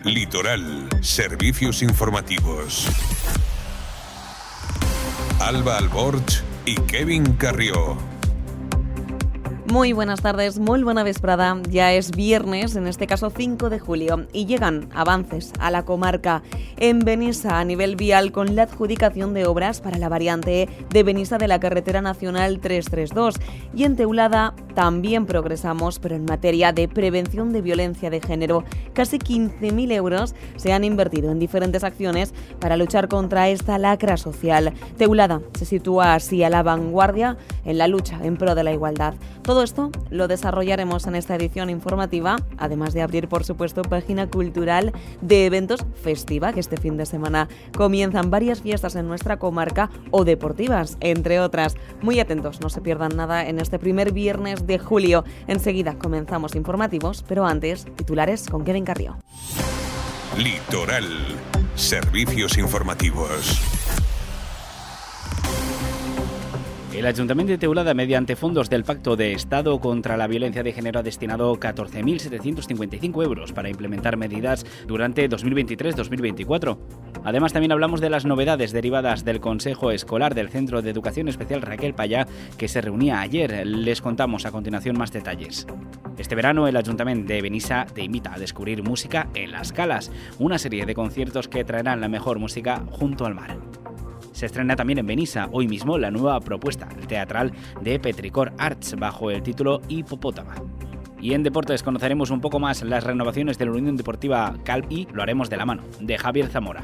Litoral, servicios informativos. Alba Alborch y Kevin Carrió. Muy buenas tardes, muy buena vesprada. Ya es viernes, en este caso 5 de julio, y llegan avances a la comarca. En Benissa, a nivel vial, con la adjudicación de obras para la variante de Benissa de la carretera nacional 332. Y en Teulada también progresamos, pero en materia de prevención de violencia de género. Casi 15.000 euros se han invertido en diferentes acciones para luchar contra esta lacra social. Teulada se sitúa así a la vanguardia en la lucha en pro de la igualdad. Todo esto lo desarrollaremos en esta edición informativa, además de abrir, por supuesto, página cultural de eventos festiva, que este fin de semana comienzan varias fiestas en nuestra comarca o deportivas, entre otras. Muy atentos, no se pierdan nada en este primer viernes de julio. Enseguida comenzamos informativos, pero antes, titulares con Kevin Carrió. Litoral, servicios informativos. El Ayuntamiento de Teulada, mediante fondos del Pacto de Estado contra la Violencia de Género, ha destinado 14.755 euros para implementar medidas durante 2023-2024. Además, también hablamos de las novedades derivadas del Consejo Escolar del Centro de Educación Especial Raquel Payá, que se reunía ayer. Les contamos a continuación más detalles. Este verano, el Ayuntamiento de Benissa te invita a descubrir música en Las Calas, una serie de conciertos que traerán la mejor música junto al mar. Se estrena también en Benissa hoy mismo la nueva propuesta teatral de Petrichor Arts bajo el título Hipopótama. Y en deportes conoceremos un poco más las renovaciones de la Unión Deportiva Calp y lo haremos de la mano de Javier Zamora.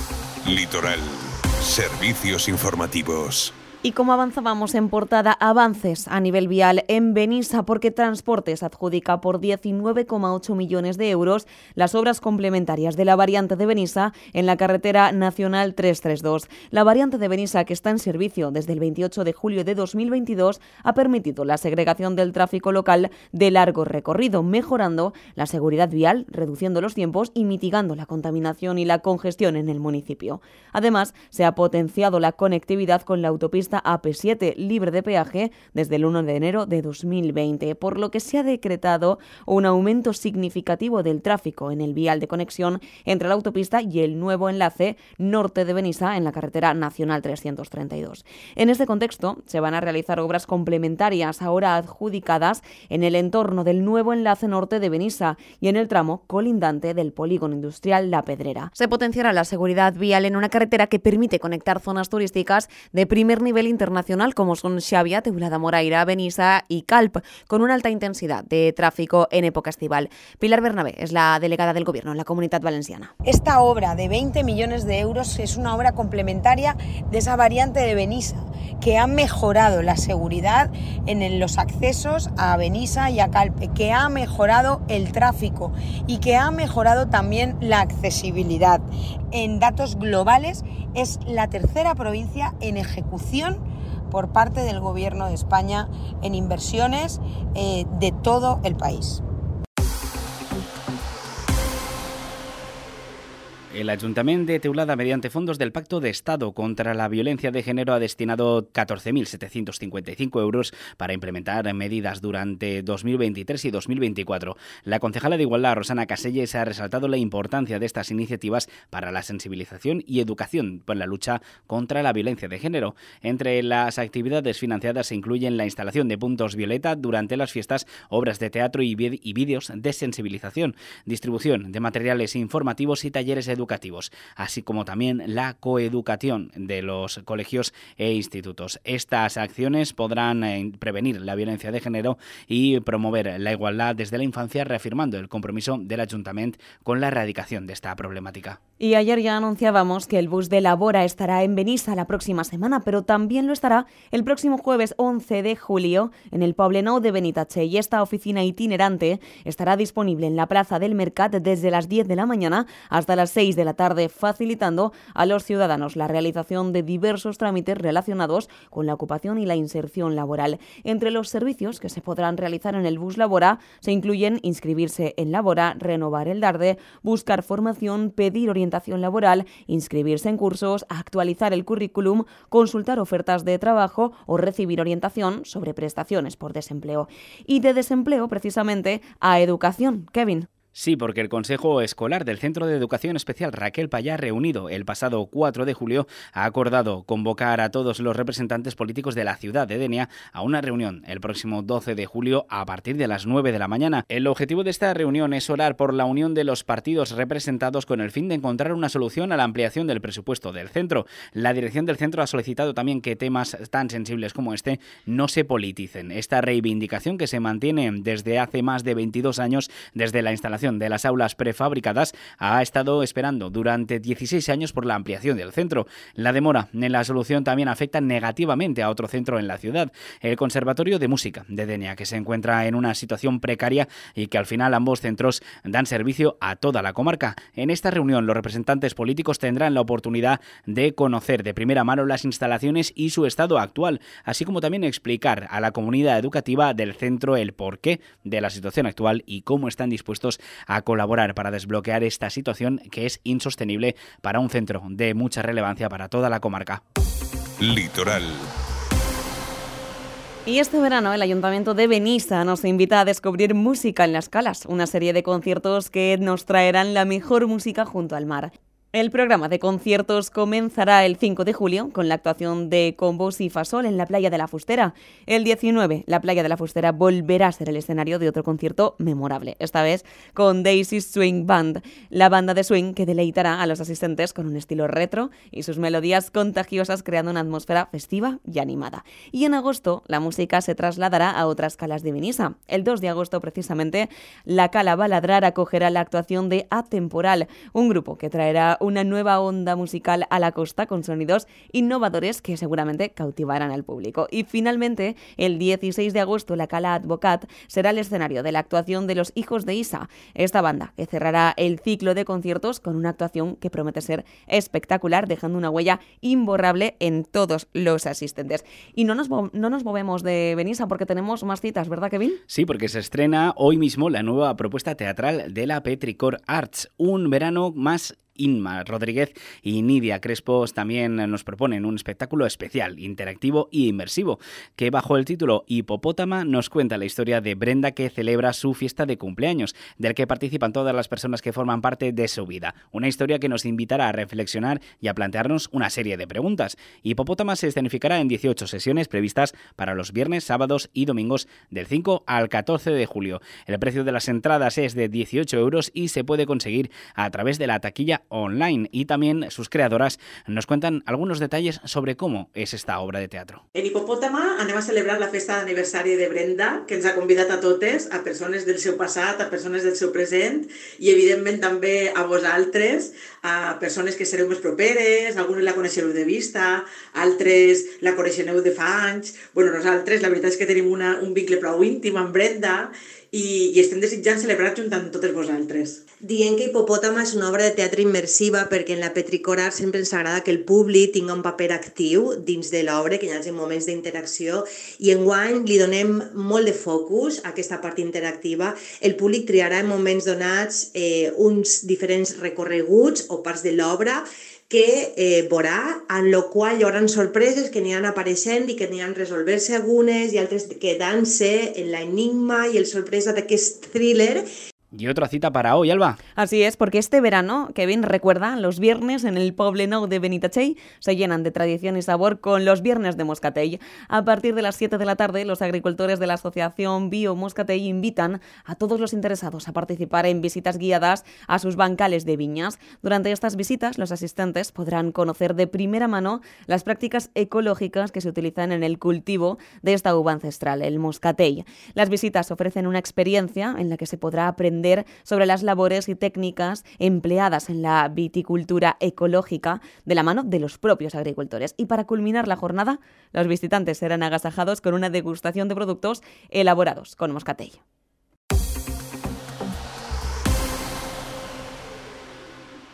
Litoral, servicios informativos. Y como avanzábamos en portada, avances a nivel vial en Benissa, porque Transportes adjudica por 19,8 millones de euros las obras complementarias de la variante de Benissa en la carretera nacional 332. La variante de Benissa, que está en servicio desde el 28 de julio de 2022, ha permitido la segregación del tráfico local de largo recorrido, mejorando la seguridad vial, reduciendo los tiempos y mitigando la contaminación y la congestión en el municipio. Además, se ha potenciado la conectividad con la autopista AP7 libre de peaje desde el 1 de enero de 2020, por lo que se ha decretado un aumento significativo del tráfico en el vial de conexión entre la autopista y el nuevo enlace norte de Benissa en la carretera nacional 332. En este contexto, se van a realizar obras complementarias ahora adjudicadas en el entorno del nuevo enlace norte de Benissa y en el tramo colindante del polígono industrial La Pedrera. Se potenciará la seguridad vial en una carretera que permite conectar zonas turísticas de primer nivel internacional como son Xavia, Teulada Moraira, Benissa y Calp, con una alta intensidad de tráfico en época estival. Pilar Bernabé es la delegada del Gobierno en la Comunitat Valenciana. Esta obra de 20 millones de euros es una obra complementaria de esa variante de Benissa, que ha mejorado la seguridad en los accesos a Benissa y a Calpe, que ha mejorado el tráfico y que ha mejorado también la accesibilidad. En datos globales, es la tercera provincia en ejecución por parte del Gobierno de España en inversiones de todo el país. El Ayuntamiento de Teulada, mediante fondos del Pacto de Estado contra la Violencia de Género, ha destinado 14.755 euros para implementar medidas durante 2023 y 2024. La concejala de Igualdad, Rosana Caselles, ha resaltado la importancia de estas iniciativas para la sensibilización y educación por la lucha contra la violencia de género. Entre las actividades financiadas se incluyen la instalación de puntos violeta durante las fiestas, obras de teatro y vídeos de sensibilización, distribución de materiales informativos y talleres educativos, así como también la coeducación de los colegios e institutos. Estas acciones podrán prevenir la violencia de género y promover la igualdad desde la infancia, reafirmando el compromiso del Ayuntamiento con la erradicación de esta problemática. Y ayer ya anunciábamos que el bus de Labora estará en Benissa la próxima semana, pero también lo estará el próximo jueves 11 de julio en el Poblenou de Benitatxell, y esta oficina itinerante estará disponible en la Plaza del Mercat desde las 10 de la mañana hasta las 6 de la tarde, facilitando a los ciudadanos la realización de diversos trámites relacionados con la ocupación y la inserción laboral. Entre los servicios que se podrán realizar en el bus Labora se incluyen inscribirse en Labora, renovar el DARDE, buscar formación, pedir orientación laboral, inscribirse en cursos, actualizar el currículum, consultar ofertas de trabajo o recibir orientación sobre prestaciones por desempleo. Y de desempleo, precisamente, a educación. Kevin. Sí, porque el Consejo Escolar del Centro de Educación Especial Raquel Payá, reunido el pasado 4 de julio, ha acordado convocar a todos los representantes políticos de la ciudad de Denia a una reunión el próximo 12 de julio a partir de las 9 de la mañana. El objetivo de esta reunión es orar por la unión de los partidos representados con el fin de encontrar una solución a la ampliación del presupuesto del centro. La dirección del centro ha solicitado también que temas tan sensibles como este no se politicen. Esta reivindicación, que se mantiene desde hace más de 22 años, desde la instalación de las aulas prefabricadas, ha estado esperando durante 16 años por la ampliación del centro. La demora en la solución también afecta negativamente a otro centro en la ciudad, el Conservatorio de Música de Denia, que se encuentra en una situación precaria y que al final ambos centros dan servicio a toda la comarca. En esta reunión los representantes políticos tendrán la oportunidad de conocer de primera mano las instalaciones y su estado actual, así como también explicar a la comunidad educativa del centro el porqué de la situación actual y cómo están dispuestos a colaborar para desbloquear esta situación que es insostenible para un centro de mucha relevancia para toda la comarca. Litoral. Y este verano el Ayuntamiento de Benissa nos invita a descubrir Música en las Calas, una serie de conciertos que nos traerán la mejor música junto al mar. El programa de conciertos comenzará el 5 de julio con la actuación de Combos y Fasol en la Playa de la Fustera. El 19, la Playa de la Fustera volverá a ser el escenario de otro concierto memorable, esta vez con Daisy Swing Band, la banda de swing que deleitará a los asistentes con un estilo retro y sus melodías contagiosas, creando una atmósfera festiva y animada. Y en agosto la música se trasladará a otras calas de Benissa. El 2 de agosto precisamente la Cala Baladrar acogerá la actuación de Atemporal, un grupo que traerá una nueva onda musical a la costa con sonidos innovadores que seguramente cautivarán al público. Y finalmente, el 16 de agosto, la Cala Advocat será el escenario de la actuación de Los Hijos de Isa, esta banda que cerrará el ciclo de conciertos con una actuación que promete ser espectacular, dejando una huella imborrable en todos los asistentes. Y no nos movemos de Benissa porque tenemos más citas, ¿verdad, Kevin? Sí, porque se estrena hoy mismo la nueva propuesta teatral de la Petrichor Arts, un verano más. Inma Rodríguez y Nidia Crespo también nos proponen un espectáculo especial, interactivo y inmersivo, que bajo el título Hipopótama nos cuenta la historia de Brenda, que celebra su fiesta de cumpleaños, del que participan todas las personas que forman parte de su vida. Una historia que nos invitará a reflexionar y a plantearnos una serie de preguntas. Hipopótama se escenificará en 18 sesiones previstas para los viernes, sábados y domingos del 5 al 14 de julio. El precio de las entradas es de 18 euros y se puede conseguir a través de la taquilla online, y también sus creadoras nos cuentan algunos detalles sobre cómo es esta obra de teatro. En Hipopótama anem a celebrar la festa d'aniversari de Brenda, que ens ha convidat a totes, a persones del seu passat, a persones del seu present i evidentment també a vosaltres, a persones que sereu més properes, algunes la coneixereu de vista, altres la coneixereu de fa anys. Bueno, nosaltres la veritat és que tenim un vincle prou íntim amb Brenda i estem desitjant celebrar junt amb totes vosaltres. Dient que Hipopòtama és una obra de teatre immersiva perquè en la Petrichor Arts sempre ens agrada que el públic tingui un paper actiu dins de l'obra, que hi hagi moments d'interacció, i enguany li donem molt de focus a aquesta part interactiva. El públic triarà en moments donats uns diferents recorreguts o parts de l'obra que veurà, en la qual hi haurà sorpreses que aniran apareixent i que aniran resolver-se algunes i altres quedant-se en l'enigma i el sorpresa d'aquest thriller. Y otra cita para hoy, Alba. Así es, porque este verano, Kevin, recuerda, los viernes en el Poblenou de Benitatxell se llenan de tradición y sabor con los viernes de Moscatell. A partir de las 7 de la tarde, los agricultores de la Asociación Bio Moscatell invitan a todos los interesados a participar en visitas guiadas a sus bancales de viñas. Durante estas visitas, los asistentes podrán conocer de primera mano las prácticas ecológicas que se utilizan en el cultivo de esta uva ancestral, el Moscatell. Las visitas ofrecen una experiencia en la que se podrá aprender sobre las labores y técnicas empleadas en la viticultura ecológica de la mano de los propios agricultores. Y para culminar la jornada, los visitantes serán agasajados con una degustación de productos elaborados con Moscatell.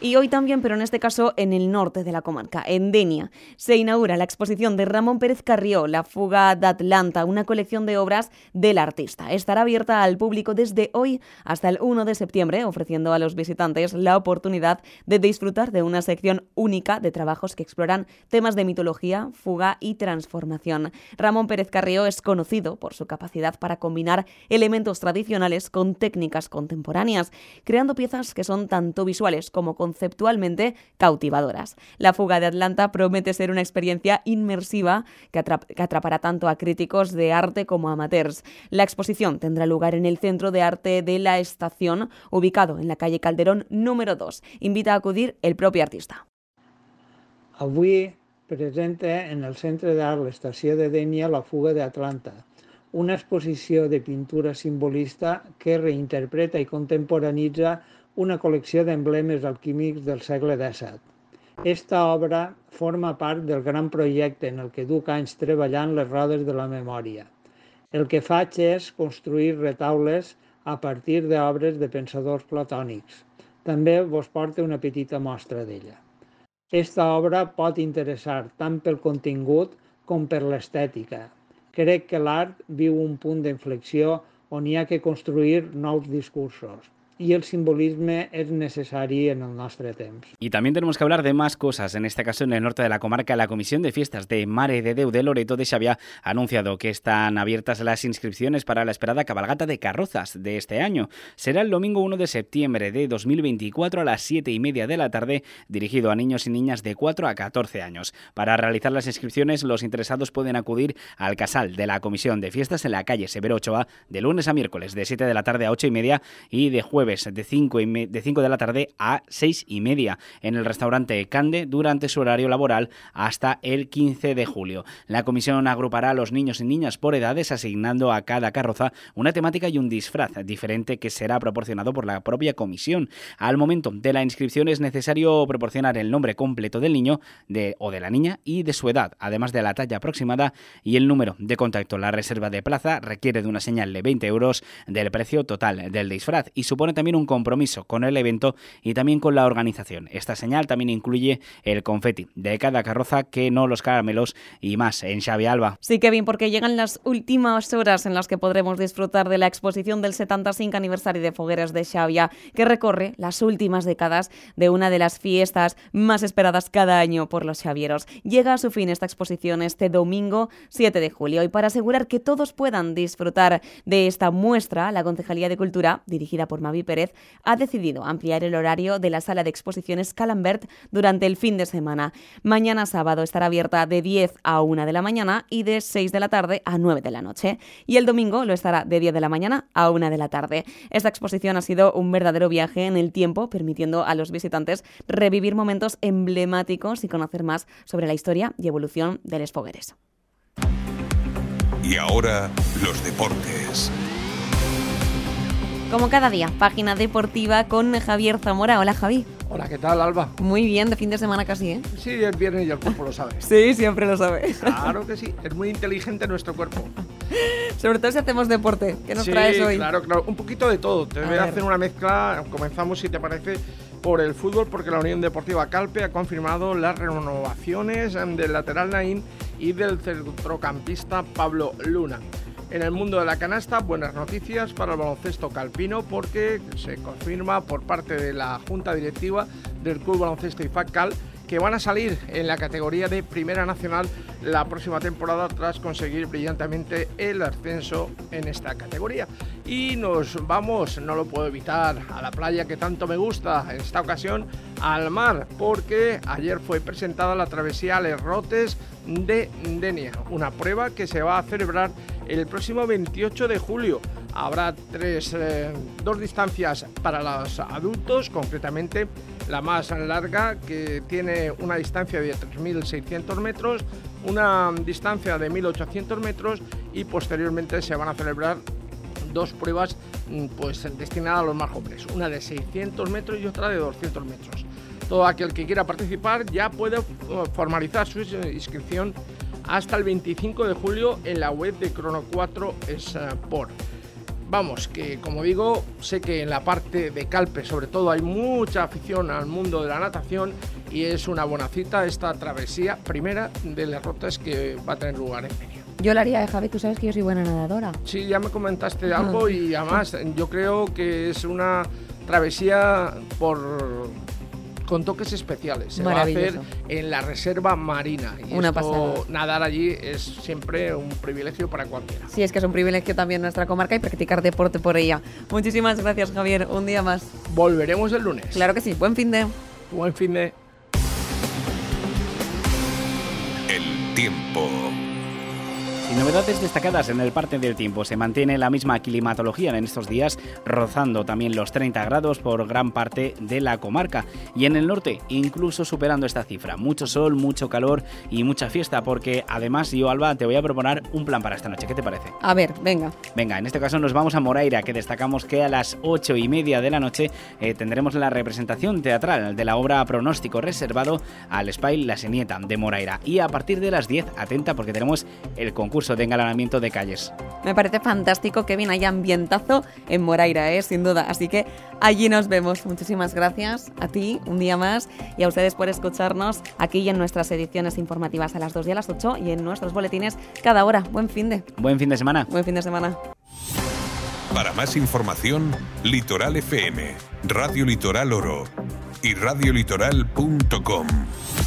Y hoy también, pero en este caso en el norte de la comarca, en Denia, se inaugura la exposición de Ramón Pérez Carrió, La fuga d'Atlanta, una colección de obras del artista. Estará abierta al público desde hoy hasta el 1 de septiembre, ofreciendo a los visitantes la oportunidad de disfrutar de una sección única de trabajos que exploran temas de mitología, fuga y transformación. Ramón Pérez Carrió es conocido por su capacidad para combinar elementos tradicionales con técnicas contemporáneas, creando piezas que son tanto visuales como conceptualmente cautivadoras. La fuga de Atlanta promete ser una experiencia inmersiva que atrapará tanto a críticos de arte como a amateurs. La exposición tendrá lugar en el Centro de Arte de la Estación, ubicado en la calle Calderón número 2. Invita a acudir el propio artista. Avui presenta en el Centre d'Art l'Estació de Dénia La fuga d'Atlanta, una exposició de pintura simbolista que reinterpreta i contemporanitza una col·lecció d'emblemes alquímics del segle XVII. Esta obra forma part del gran projecte en el que duc anys treballant les rodes de la memòria. El que faig és construir retaules a partir d'obres de pensadors platònics. També vos porto una petita mostra d'ella. Esta obra pot interessar tant pel contingut com per l'estètica. Crec que l'art viu un punt d'inflexió on hi ha que construir nous discursos. Y el simbolismo es necesario en el nuestro tiempo. Y también tenemos que hablar de más cosas. En este caso, en el norte de la comarca, la Comisión de Fiestas de Mare de Déu de Loreto de Xàbia ha anunciado que están abiertas las inscripciones para la esperada cabalgata de carrozas de este año. Será el domingo 1 de septiembre de 2024 a las 7:30 de la tarde, dirigido a niños y niñas de 4 a 14 años. Para realizar las inscripciones, los interesados pueden acudir al casal de la Comisión de Fiestas en la calle Severo Ochoa de lunes a miércoles de 7 de la tarde a 8:30 y de jueves de 5 de la tarde a 6:30 en el restaurante Cande durante su horario laboral hasta el 15 de julio. La comisión agrupará a los niños y niñas por edades, asignando a cada carroza una temática y un disfraz diferente que será proporcionado por la propia comisión. Al momento de la inscripción es necesario proporcionar el nombre completo del niño o de la niña y de su edad, además de la talla aproximada y el número de contacto. La reserva de plaza requiere de una señal de 20 euros del precio total del disfraz y supone también un compromiso con el evento y también con la organización. Esta señal también incluye el confeti de cada carroza, que no los caramelos y más en Xavi Alba. Sí, Kevin, porque llegan las últimas horas en las que podremos disfrutar de la exposición del 75 aniversario de Fogueres de Xàbia, que recorre las últimas décadas de una de las fiestas más esperadas cada año por los xavieros. Llega a su fin esta exposición este domingo 7 de julio y para asegurar que todos puedan disfrutar de esta muestra, la Concejalía de Cultura, dirigida por Mavi Pérez, ha decidido ampliar el horario de la sala de exposiciones Calambert durante el fin de semana. Mañana sábado estará abierta de 10 a 1 de la mañana y de 6 de la tarde a 9 de la noche. Y el domingo lo estará de 10 de la mañana a 1 de la tarde. Esta exposición ha sido un verdadero viaje en el tiempo, permitiendo a los visitantes revivir momentos emblemáticos y conocer más sobre la historia y evolución de les Fogueres. Y ahora, los deportes. Como cada día, página deportiva con Javier Zamora. Hola, Javi. Hola, ¿qué tal, Alba? Muy bien, de fin de semana casi, ¿eh? Sí, es viernes y el cuerpo lo sabe. Sí, siempre lo sabe. Claro que sí, es muy inteligente nuestro cuerpo. Sobre todo si hacemos deporte. ¿Qué nos traes hoy? Claro, un poquito de todo. Te voy a hacer una mezcla. Comenzamos, si te parece, por el fútbol, porque la Unión Deportiva Calpe ha confirmado las renovaciones del lateral Naín y del centrocampista Pablo Luna. En el mundo de la canasta, buenas noticias para el baloncesto calpino, porque se confirma por parte de la Junta Directiva del Club Baloncesto IFAC-Cal que van a salir en la categoría de Primera Nacional la próxima temporada tras conseguir brillantemente el ascenso en esta categoría. Y nos vamos, no lo puedo evitar, a la playa que tanto me gusta, en esta ocasión al mar, porque ayer fue presentada la travesía Les Rotes de Dénia, una prueba que se va a celebrar el próximo 28 de julio. Habrá dos distancias para los adultos, concretamente la más larga, que tiene una distancia de 3.600 metros, una distancia de 1.800 metros y posteriormente se van a celebrar dos pruebas pues destinadas a los más jóvenes, una de 600 metros y otra de 200 metros. Todo aquel que quiera participar ya puede formalizar su inscripción hasta el 25 de julio en la web de Crono 4 Sport. vamos, que como digo, sé que en la parte de Calpe sobre todo hay mucha afición al mundo de la natación y es una buena cita esta travesía primera de las rutas que va a tener lugar en Denia. Yo la haría, Javi, tú sabes que yo soy buena nadadora. Sí, ya me comentaste algo y además yo creo que es una travesía con toques especiales. Se va a hacer en la reserva marina. Y una pasada. Nadar allí es siempre un privilegio para cualquiera. Sí, es que es un privilegio también nuestra comarca y practicar deporte por ella. Muchísimas gracias, Javier. Un día más. Volveremos el lunes. Claro que sí. Buen fin de. Buen fin de. El tiempo. Y novedades destacadas en el parte del tiempo. Se mantiene la misma climatología en estos días, rozando también los 30 grados por gran parte de la comarca. Y en el norte, incluso superando esta cifra. Mucho sol, mucho calor y mucha fiesta, porque además yo, Alba, te voy a proponer un plan para esta noche. ¿Qué te parece? A ver, venga. Venga, en este caso nos vamos a Moraira, que destacamos que a las 8:30 de la noche tendremos la representación teatral de la obra Pronóstico, reservado al Espai La Senieta de Moraira. Y a partir de las 10, atenta, porque tenemos el concurso de engalanamiento de calles. Me parece fantástico, Kevin, haya ambientazo en Moraira, sin duda. Así que allí nos vemos. Muchísimas gracias a ti, un día más, y a ustedes por escucharnos aquí y en nuestras ediciones informativas a las 2 y a las 8 y en nuestros boletines cada hora. Buen fin de semana. Buen fin de semana. Para más información, Litoral FM, Radio Litoral Oro y radiolitoral.com.